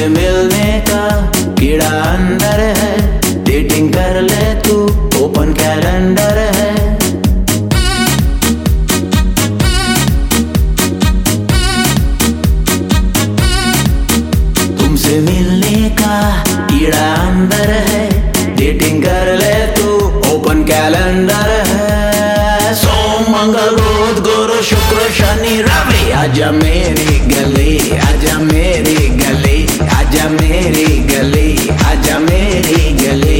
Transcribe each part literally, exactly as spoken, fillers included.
तुमसे मिलने का कीड़ा अंदर है, डेटिंग कर ले तू, ओपन कैलेंडर है। तुमसे मिलने का कीड़ा अंदर है, डेटिंग कर ले तू, ओपन कैलेंडर है। सोम मंगल बुध गुरु शुक्र शनि रवि, आजा मेरी गली, आजा मेरी गली, आजा मेरी गली, आजा मेरी गली।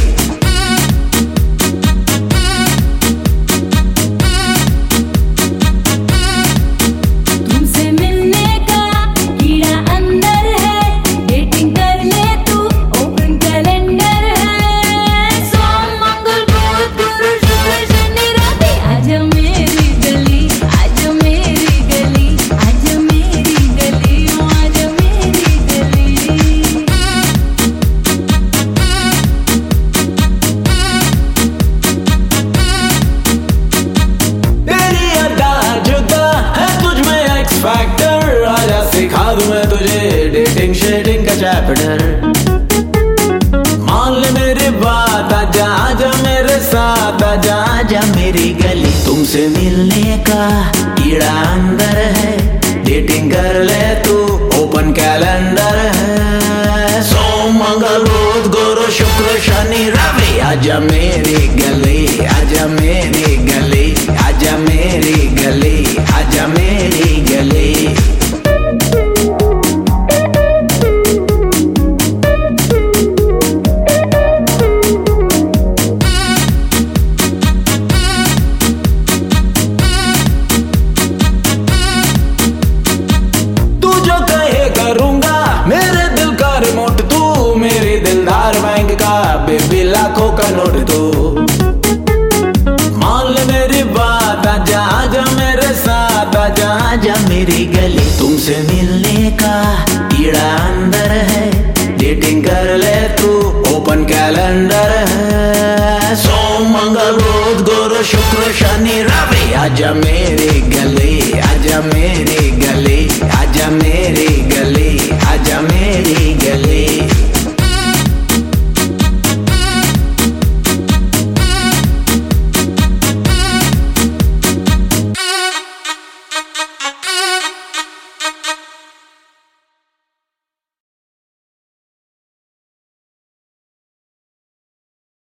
सिखा दूं मैं तुझे डेटिंग शेटिंग का चैप्टर। मान ले मेरी बात, आजा आजा मेरे साथ, आजा आजा मेरी गली। तुमसे मिलने का कीड़ा अंदर है, डेटिंग कर ले तू, ओपन कैलेंडर है। सोम मंगल बुध गुरु शुक्र शनि रवि, आजा मेरी गली, आजा मेरी गली, आजा मेरी गली, आजा मेरी गली। बेबी लाखों का नोट दो, मान ले मेरी बात, आजा आजा मेरे साथ, आजा आजा मेरी गली। तुमसे मिलने का कीड़ा अंदर है, डेटिंग कर ले तू, ओपन कैलेंडर है। सोम मंगल बुध गुरु शुक्र शनि रवि, आजा मेरी गली, आजा मेरी